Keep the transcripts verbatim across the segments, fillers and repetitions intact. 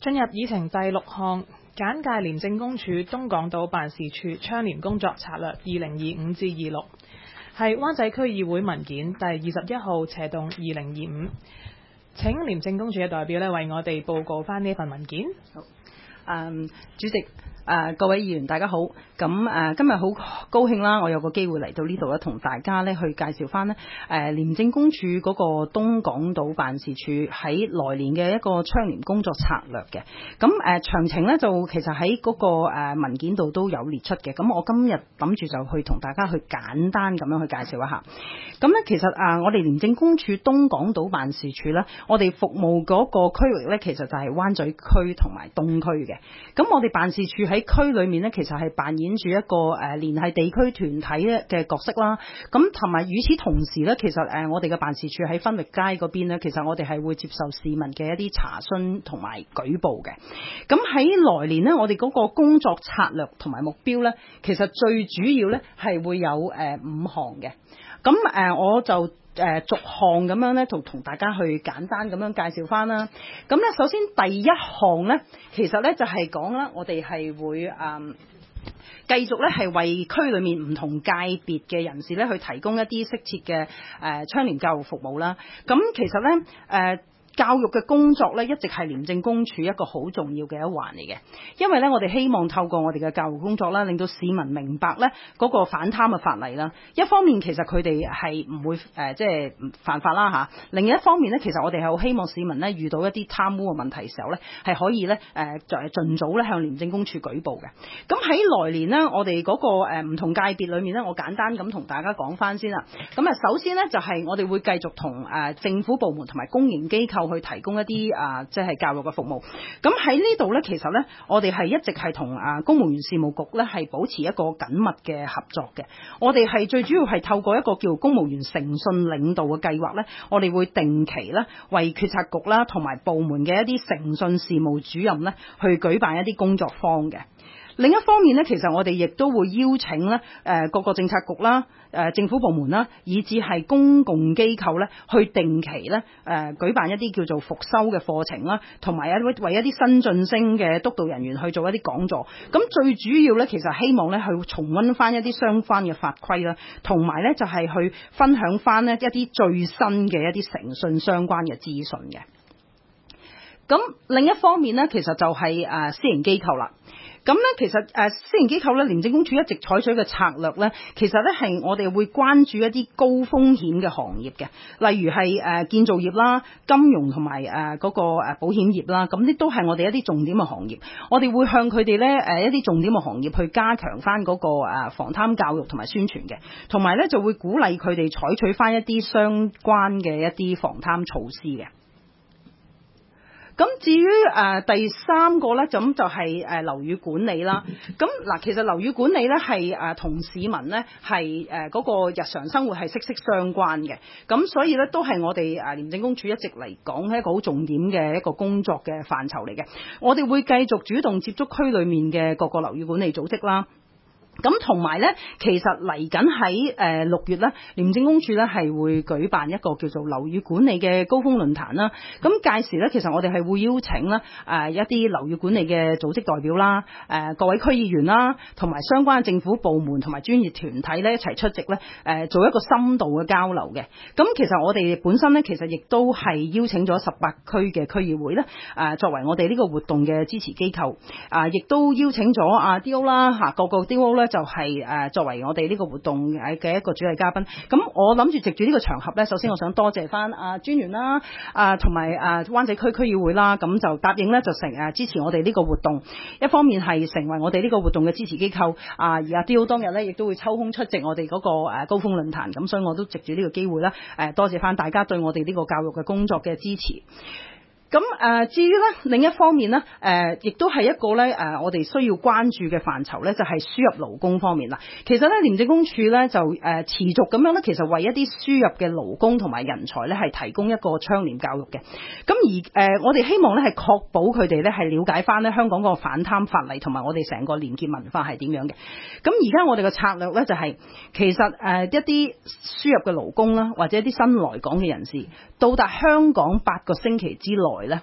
進入議程第六項，簡介廉政公署東港島辦事處倡廉工作策略二零二五至二六，係灣仔區議會文件第二十一號斜動二零二五。請廉政公署嘅代表咧為我哋報告翻呢份文件。 好，嗯，主席。誒、呃、各位議員大家好，咁誒、呃、今日好高興啦，我有個機會嚟到呢度咧，同大家咧去介紹翻咧誒廉政公署嗰個東港島辦事處喺來年嘅一個倡廉工作策略嘅。咁誒、呃、詳情咧就其實喺嗰、那個、呃、文件度都有列出嘅。咁我今日諗住就去同大家去簡單咁樣去介紹一下。咁咧其實啊、呃，我哋廉政公署東港島辦事處咧，我哋服務嗰個區域咧，其實就係灣仔區同埋東區嘅。咁我哋辦事處喺喺區裏面咧，其實係扮演住一個誒聯繫地區團體嘅角色啦。咁同埋與此同時咧，其實誒我哋嘅辦事處喺分域街嗰邊咧，其實我哋係會接受市民嘅一啲查詢同埋舉報嘅。咁喺來年呢，我哋嗰個工作策略同埋目標咧，其實最主要咧係會有誒五項嘅。咁誒我就誒逐項咁樣咧，同同大家去簡單咁樣介紹翻啦。咁咧，首先第一項咧，其實咧就係講啦，我哋係會誒繼續咧係為區裏面唔同界別嘅人士咧去提供一啲適切嘅誒倡廉教育服務啦。咁其實咧誒。呃教育嘅工作咧，一直係廉政公署一個好重要嘅一環嚟嘅，因為咧，我哋希望透過我哋嘅教育工作啦，令到市民明白咧嗰個反貪嘅法例啦。一方面其實佢哋係唔會誒即係犯法啦嚇，另一方面咧，其實我哋係好希望市民咧遇到一啲貪污嘅問題嘅時候咧，係可以咧誒就係盡早咧向廉政公署舉報嘅。咁喺來年呢，我哋嗰個誒唔同界別裏面咧，我簡單咁同大家講翻先啦。咁啊，首先咧就係我哋會繼續同誒政府部門同埋公營機構去提供一啲啊，即係教育嘅服務。咁喺呢度咧，其實咧，我哋係一直係同啊公務員事務局咧係保持一個緊密嘅合作嘅。我哋係最主要係透過一個叫公務員誠信領導嘅計劃咧，我哋會定期咧為決策局啦同埋部門嘅一啲誠信事務主任咧去舉辦一啲工作坊嘅。另一方面咧，其實我哋亦都會邀請咧誒各個政策局啦、誒政府部門啦，以至係公共機構咧，去定期咧誒舉辦一啲叫做復修嘅課程啦，同埋一為一啲新晉升嘅督導人員去做一啲講座。咁最主要咧，其實希望咧去重溫翻一啲相關嘅法規啦，同埋咧就係去分享翻咧一啲最新嘅一啲誠信相關嘅資訊嘅。咁另一方面咧，其實就係誒私營機構啦。咁咧，其實誒私營機構咧，廉政公署一直採取嘅策略咧，其實咧係我哋會關注一啲高風險嘅行業嘅，例如係誒建造業啦、金融同埋誒嗰個誒保險業啦，咁呢都係我哋一啲重點嘅行業。我哋會向佢哋咧誒一啲重點嘅行業去加強翻嗰個誒防貪教育同埋宣傳嘅，同埋咧就會鼓勵佢哋採取翻一啲相關嘅一啲防貪措施嘅。咁至於誒、呃、第三個咧，咁就係、是、誒、呃、樓宇管理啦。咁嗱，其實樓宇管理咧係誒同市民咧係誒嗰個日常生活係息息相關嘅。咁所以咧都係我哋誒廉政公署一直嚟講係一個好重點嘅一個工作嘅範疇嚟嘅。我哋會繼續主動接觸區裏面嘅各個樓宇管理組織啦。咁同埋咧，其實嚟緊喺誒六月咧，廉政公署咧係會舉辦一個叫做樓宇管理嘅高峰論壇啦。咁屆時咧，其實我哋係會邀請啦誒一啲樓宇管理嘅組織代表啦、誒各位區議員啦，同埋相關嘅政府部門同埋專業團體咧一齊出席咧，誒做一個深度嘅交流嘅。咁其實我哋本身咧，其實亦都係邀請咗十八區嘅區議會咧，誒作為我哋呢個活動嘅支持機構，啊，亦都邀請咗啊 D O 啦嚇，各個 D O 咧。就係誒作為我哋呢個活動嘅一個主禮嘉賓，咁我諗住藉住呢個場合咧，首先我想多謝翻阿專員啦，啊同埋啊灣仔區區議會啦，咁就答應咧就成誒支持我哋呢個活動，一方面係成為我哋呢個活動嘅支持機構，啊而阿 D O 當日咧亦都會抽空出席我哋嗰個誒高峰論壇，咁所以我都藉住呢個機會啦，誒多謝翻大家對我哋呢個教育嘅工作嘅支持。咁誒、呃，至於咧另一方面咧，誒、呃，亦都係一個咧誒、呃，我哋需要關注嘅範疇咧，就係、是、輸入勞工方面啦。其實咧，廉政公署咧就誒、呃、持續咁樣咧，其實為一啲輸入嘅勞工同埋人才咧，係提供一個倡廉教育嘅。咁而誒、呃，我哋希望咧係確保佢哋咧係了解翻咧香港個反貪法例同埋我哋成個廉潔文化係點樣嘅。咁而家我哋嘅策略咧就係、是，其實誒、呃、一啲輸入嘅勞工啦，或者一啲新來港嘅人士到達香港八個星期之內咧，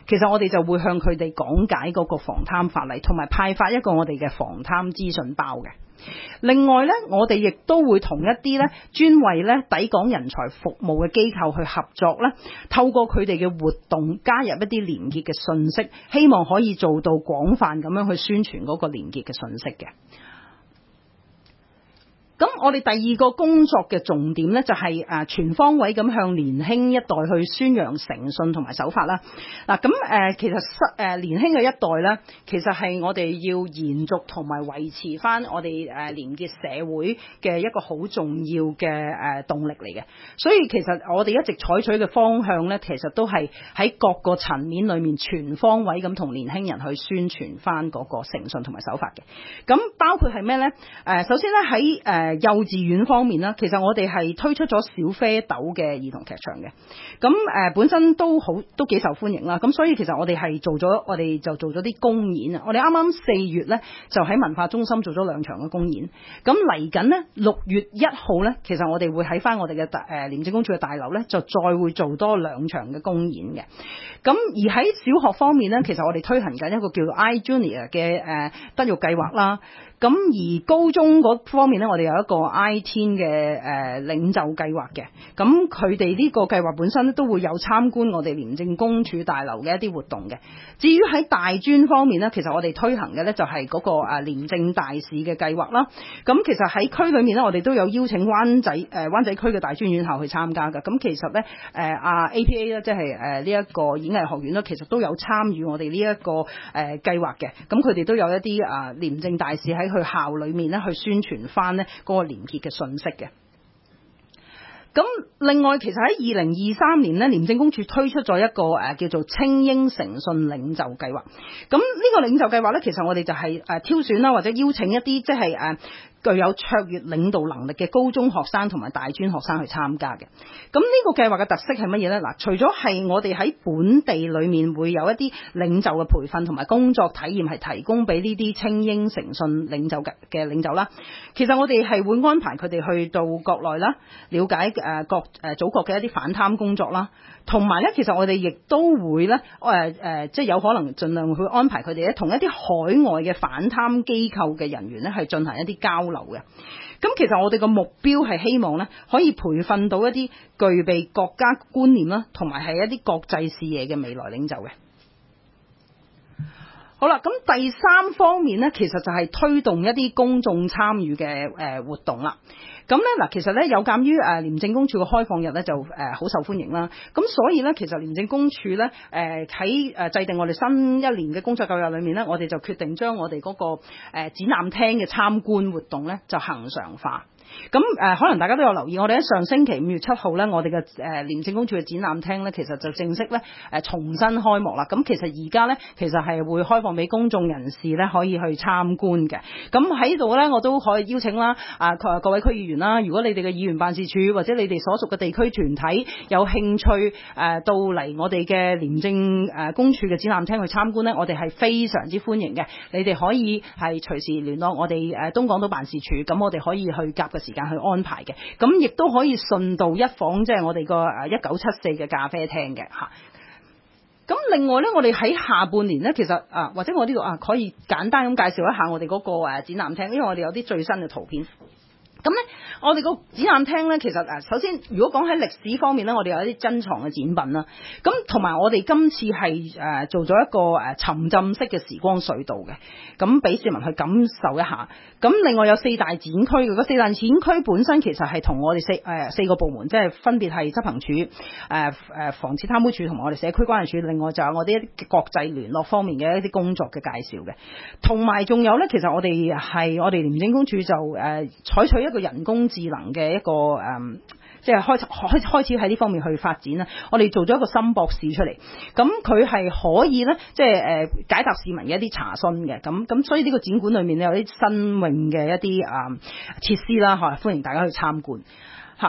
其實我哋就會向佢哋講解嗰個防貪法例，同埋派發一個我哋嘅防貪資訊包嘅。另外咧，我哋亦都會同一啲咧專為咧抵港人才服務嘅機構去合作咧，透過佢哋嘅活動加入一啲連結嘅信息，希望可以做到廣泛咁樣去宣傳嗰個連結嘅信息嘅。咁我哋第二個工作嘅重點咧，就係誒全方位咁向年輕一代去宣揚誠信同埋守法啦。嗱，咁誒其實誒年輕嘅一代咧，其實係我哋要延續同埋維持翻我哋誒連結社會嘅一個好重要嘅誒動力嚟嘅。所以其實我哋一直採取嘅方向咧，其實都係喺各個層面裏面全方位咁同年輕人去宣傳翻嗰個誠信同埋守法嘅。咁包括係咩咧？誒首先咧喺誒誒幼稚園方面啦，其實我哋係推出咗小啡豆嘅兒童劇場嘅，咁誒、呃、本身都好都幾受歡迎啦，咁所以其實我哋係做咗，我哋就做咗啲公演啊，我哋啱啱四月咧就喺文化中心做咗兩場嘅公演，咁嚟緊呢，六月一號咧，其實我哋會喺翻我哋嘅大誒廉政公署嘅大樓咧，就再會做多兩場嘅公演嘅，咁而喺小學方面咧，其實我哋推行緊一個叫做 iJunior 嘅誒德育計劃啦。咁而高中嗰方面咧，我哋有一個 I Teen 嘅誒領袖計劃嘅，咁佢哋呢個計劃本身都會有參觀我哋廉政公署大樓嘅一啲活動嘅。至於喺大專方面咧，其實我哋推行嘅咧就係嗰個誒廉政大使嘅計劃啦。咁其實喺區裏面咧，我哋都有邀請灣仔誒灣仔區嘅大專院校去參加嘅。咁其實咧誒啊 A P A 咧，即係誒呢一個演藝學院咧，其實都有參與我哋呢一個誒計劃嘅。咁佢哋都有一啲啊廉政大使喺去校裏面咧去宣傳翻咧嗰個連結嘅信息嘅。咁另外，其實喺二零二三年咧，廉政公署推出咗一個誒叫做青英誠信領袖計劃。咁呢個領袖計劃咧，其實我哋就係誒挑選啦，或者邀請一啲即係誒具有卓越領導能力嘅高中學生同埋大專學生去參加嘅。咁呢個計劃嘅特色係乜嘢呢？嗱，除咗係我哋喺本地裏面會有一啲領袖嘅培訓同埋工作體驗係提供俾呢啲青英誠信領袖嘅嘅領袖啦，其實我哋係會安排佢哋去到國內啦，了解誒國誒祖國嘅一啲反貪工作啦，同埋咧，其實我哋亦都會咧誒誒，即係有可能盡量去安排佢哋咧，同一啲海外嘅反貪機構嘅人員咧，係進行一啲交流嘅。咁其實我哋個目標係希望咧，可以培訓到一啲具備國家觀念啦，同埋係一啲國際視野嘅未來領袖嘅。好啦，咁第三方面咧，其實就係推動一啲公眾參與嘅誒活動啦。咁咧嗱，其實咧有鑑於誒廉政公署嘅開放日咧就誒好受歡迎啦，咁所以咧其實廉政公署咧誒喺誒制定我哋新一年嘅工作計劃裏面咧，我哋就決定將我哋嗰個誒展覽廳嘅參觀活動咧就恆常化。咁誒、呃、可能大家都有留意，我哋喺上星期五月七號咧，我哋嘅誒廉政公署嘅展覽廳咧，其實就正式咧誒、呃、重新開幕啦。咁其實而家咧，其實係會開放俾公眾人士咧可以去參觀嘅。咁喺度咧，我都可以邀請啦啊各位區議員啦，如果你哋嘅議員辦事處或者你哋所屬嘅地區團體有興趣誒、呃、到嚟我哋嘅廉政誒公署嘅展覽廳去參觀咧，我哋係非常之歡迎嘅。你哋可以係隨時聯絡我哋誒東港島辦事處，咁我哋可以去夾嘅時間去安排嘅，咁亦都可以順道一訪，即係我哋個誒一九七四嘅咖啡廳嘅嚇。咁另外咧，我哋喺下半年咧，其實啊，或者我呢度啊，可以簡單咁介紹一下我哋嗰個誒展覽廳，因為我哋有啲最新嘅圖片。咁咧，我哋個展覽廳咧，其實誒，首先如果講喺歷史方面咧，我哋有一啲珍藏嘅展品啦。咁同埋我哋今次係誒做咗一個誒沉浸式嘅時光隧道嘅，咁俾市民去感受一下。咁另外有四大展區嘅，嗰四大展區本身其實係同我哋四誒四個部門，即係分別係執行處、誒誒防止貪污處同埋我哋社區關係處，另外就有我哋一啲國際聯絡方面嘅一啲工作嘅介紹嘅。同埋仲有咧，其實我哋係我哋廉政公署就誒採取一個人工智能嘅一個誒、嗯，即係開開開始喺呢方面去發展啦。我哋做咗一個森博士出嚟，咁佢係可以咧，即係誒解答市民嘅一啲查詢嘅。咁咁所以呢個展館裏面咧有啲新穎嘅一啲誒設施啦，嚇，歡迎大家去參觀嚇。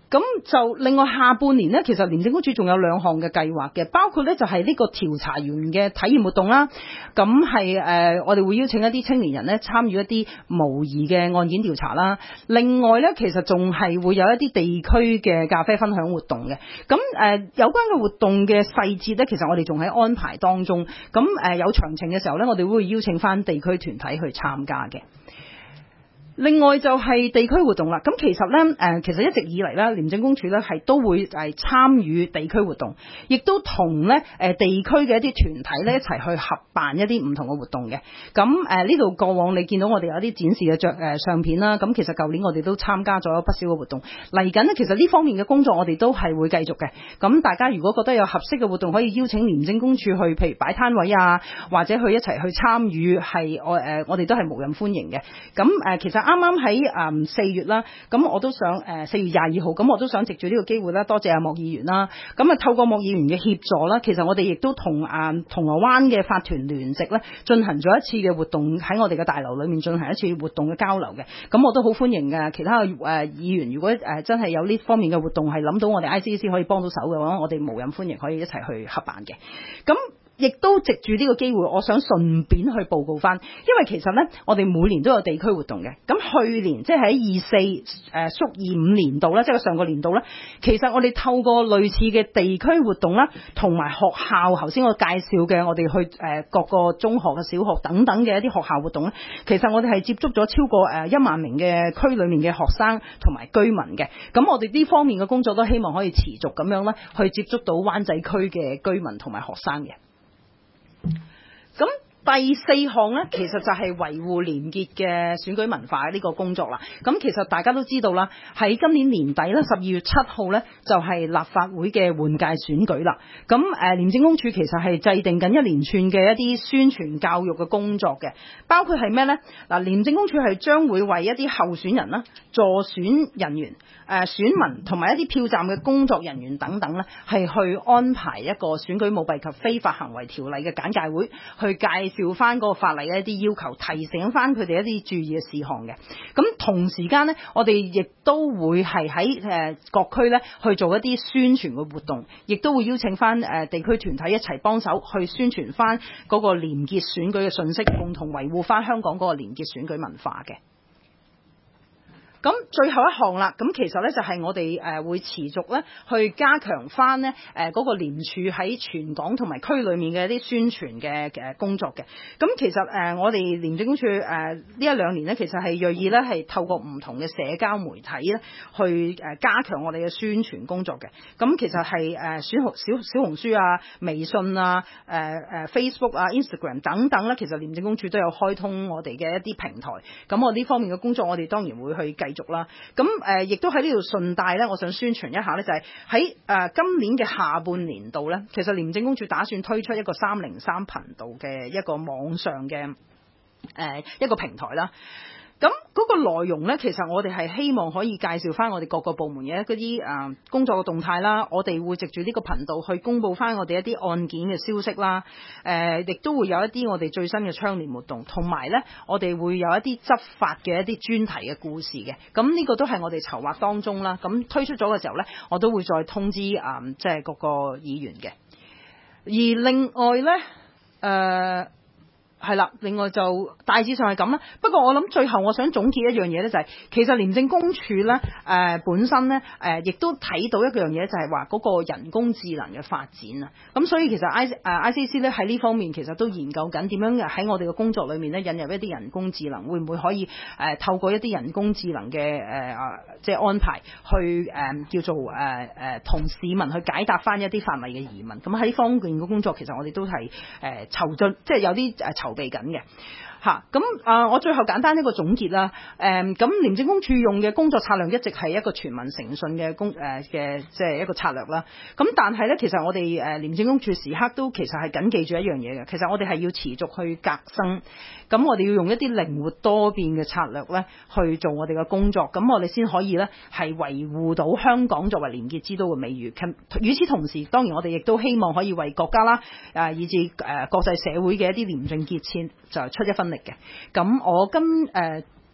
咁就另外下半年呢，其實廉政公署仲有兩項嘅計劃嘅，包括呢就係呢個調查員嘅體驗活動啦。咁係誒，我哋會邀請一啲青年人呢參與一啲模擬嘅案件調查啦。另外呢，其實仲係會有一啲地區嘅咖啡分享活動嘅。咁誒、呃、有關嘅活動嘅細節呢，其實我哋仲喺安排當中。咁誒、呃、有詳情嘅時候呢，我哋會邀請翻地區團體去參加嘅。另外就係地區活動啦，咁其實咧誒，其實一直以嚟咧，廉政公署咧係都會係參與地區活動，亦都同咧誒地區嘅一啲團體咧一齊去合辦一啲唔同嘅活動嘅。咁誒呢度過往你見到我哋有啲展示嘅著誒相片啦，咁其實舊年我哋都參加咗不少嘅活動。嚟緊呢，其實呢方面嘅工作我哋都係會繼續嘅。咁大家如果覺得有合適嘅活動，可以邀請廉政公署去，譬如擺攤位啊，或者去一齊去參與，係我誒我哋都係無任歡迎嘅。咁誒其實。啱啱喺誒四月啦，咁我都想誒四月廿二號，咁我都想藉住呢個機會啦，多謝阿莫議員啦。咁啊透過莫議員嘅協助啦，其實我哋亦都同啊銅鑼灣嘅法團聯席咧進行咗一次嘅活動，喺我哋嘅大樓裏面進行一次活動嘅交流嘅。咁我都好歡迎嘅其他嘅誒議員，如果誒真係有呢方面嘅活動係諗到我哋 I C A C 可以幫到手嘅話，我哋無任歡迎可以一齊去合辦嘅。咁亦都藉住呢個機會，我想順便去報告翻，因為其實呢，我哋每年都有地區活動嘅。咁去年即係喺二四誒縮二五年度咧，即係上個年度咧，其實我哋透過類似嘅地區活動啦，同埋學校頭先我介紹嘅，我哋去誒各個中學嘅小學等等嘅一啲學校活動咧，其實我哋係接觸咗超過誒一萬名嘅區裏面嘅學生同埋居民嘅。咁我哋呢方面嘅工作都希望可以持續咁樣咧，去接觸到灣仔區嘅居民同埋學生嘅。咁第四項呢，其實就係維護廉潔嘅選舉文化呢個工作啦。咁其實大家都知道啦，喺今年年底咧，十二月七號呢，就係立法會嘅換屆選舉啦。咁誒，廉政公署其實係制定緊一連串嘅一啲宣傳教育嘅工作嘅，包括係咩呢？嗱，廉政公署係將會為一啲候選人啦、助選人員、誒選民同埋一啲票站嘅工作人員等等呢，係去安排一個選舉舞弊及非法行為條例嘅簡介會，去介紹翻嗰個法例嘅一啲要求，提醒翻佢哋一啲注意嘅事項嘅。咁同時間呢，我哋亦都會係喺誒各區呢去做一啲宣傳嘅活動，亦都會邀請翻誒地區團體一齊幫手去宣傳翻嗰個廉潔選舉嘅信息，共同維護翻香港嗰個廉潔選舉文化嘅。咁最後一項啦，咁其實咧就係我哋誒會持續咧去加強翻咧誒嗰個廉署喺全港同埋區裏面嘅一啲宣傳嘅誒工作嘅。咁其實誒我哋廉政公署誒呢一兩年咧，其實係銳意咧係透過唔同嘅社交媒體咧去誒加強我哋嘅宣傳工作嘅。咁其實係誒小紅小小紅書啊、微信啊、誒誒 Facebook 啊、Instagram 等等咧，其實廉政公署都有開通我哋嘅一啲平台。咁我呢方面嘅工作，我哋當然會去繼續啦，咁誒亦都喺呢度順帶咧，我想宣傳一下咧，就係喺誒今年嘅下半年度咧，其實廉政公署打算推出一個三零三頻道嘅一個網上嘅誒、呃、一個平台啦。咁嗰個內容呢，其實我哋係希望可以介紹翻我哋各個部門嘅嗰啲誒工作嘅動態啦。我哋會藉住呢個頻道去公佈翻我哋一啲案件嘅消息啦。誒、呃，亦都會有一啲我哋最新嘅倡廉活動，同埋呢，我哋會有一啲執法嘅一啲專題嘅故事嘅。咁呢個都係我哋籌劃當中啦。咁推出咗嘅時候呢，我都會再通知誒即係各個議員嘅。而另外呢，誒、呃。係啦，另外就大致上係咁啦。不過我諗最後我想總結一樣嘢咧，就係其實廉政公署咧誒本身咧誒亦都睇到一樣嘢，就係話嗰個人工智能嘅發展啊。咁所以其實 I 誒 I C A C 咧喺呢方面其實都研究緊點樣喺我哋嘅工作裏面咧引入一啲人工智能，會唔會可以誒透過一啲人工智能嘅誒即係安排去誒叫做誒誒同市民去解答翻一啲法例嘅疑問。咁喺呢方面嘅工作其實我哋都係誒籌進，即係有啲誒籌備緊嘅嚇，咁啊，我最後簡單一個總結啦。誒，咁廉政公署用嘅工作策略一直係一個全民誠信嘅工誒嘅即係一個策略啦。咁但係咧，其實我哋誒廉政公署時刻都其實係緊記住一樣嘢嘅，其實我哋係要持續去革新。咁我哋要用一啲靈活多變嘅策略咧去做我哋嘅工作，咁我哋先可以咧係維護到香港作為廉潔之都嘅美譽。與此同時，當然我哋亦都希望可以為國家啦，誒以至誒國際社會嘅一啲廉政潔纖就出一分力嘅。咁我今誒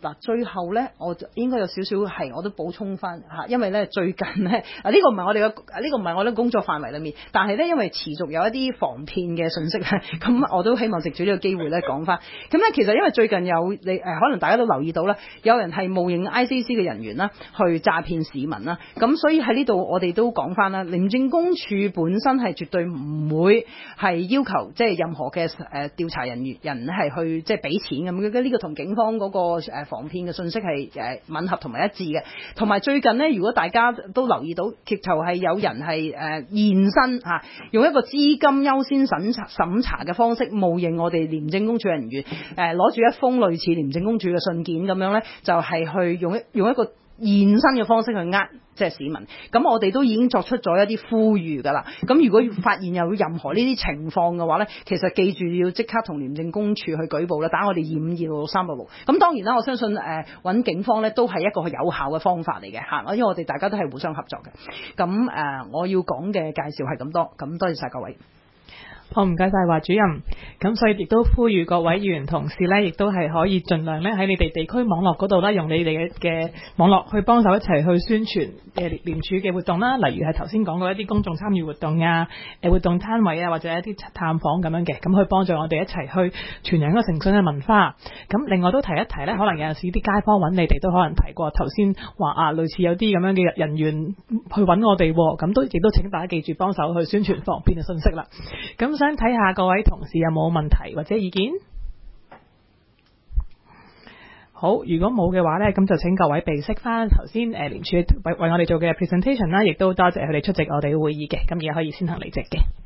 嗱，最後咧，我就應該有少少係我都補充翻嚇，因為咧最近咧啊呢、呢個唔係我哋嘅呢個唔係我哋工作範圍裡面，但係咧因為持續有一啲防騙嘅信息咧，咁我都希望藉住呢個機會咧講翻。咁咧其實因為最近有你誒、呃，可能大家都留意到啦，有人係冒認 I C C 嘅人員啦，去詐騙市民啦。咁所以喺呢度我哋都講翻啦，廉政公署本身係絕對唔會係要求即係任何嘅誒、呃、調查人員人係去即係俾錢咁。呢、呢個同警方嗰、嗰個、呃防騙嘅信息係誒吻合同埋一致嘅，同埋最近呢，如果大家都留意到，直頭係有人係誒、呃、現身嚇、啊，用一個資金優先審查審查嘅方式冒認我哋廉政公署人員，誒攞住一封類似廉政公署嘅信件咁樣呢，就係、是、去用一用一個現身嘅方式去呃即係市民。咁我哋都已經作出咗一啲呼籲㗎啦。咁如果發現有任何呢啲情況嘅話呢，其實記住要即刻同廉政公署去舉報啦，打我哋二五二六六三六六。咁當然啦，我相信誒揾、呃、警方呢都係一個有效嘅方法嚟嘅嚇，因為我哋大家都係互相合作嘅。咁誒、呃，我要講嘅介紹係咁多，咁多謝晒各位。 好，唔該晒華主任。咁所以亦都呼籲各位議員同事咧，亦都係可以盡量咧喺你哋地區網絡嗰度咧，用你哋嘅嘅網絡去幫手一齊去宣傳誒廉署嘅活動啦。例如係頭先講過一啲公眾參與活動啊、誒活動攤位啊，或者一啲探訪咁樣嘅，咁去幫助我哋一齊去傳揚一個誠信嘅文化。咁另外都提一提咧，可能有陣時啲街坊揾你哋都可能提過頭先話啊，類似有啲咁樣嘅人員去揾我哋，咁都亦都請大家記住幫手去宣傳防騙嘅信息啦。咁想睇下各位同事有冇問題或者意見？好，如果冇嘅話呢，咁就請各位備悉翻頭先誒廉署為為我哋做嘅 presentation 啦，亦都多謝佢哋出席我哋嘅會議嘅，咁而家可以先行離席嘅。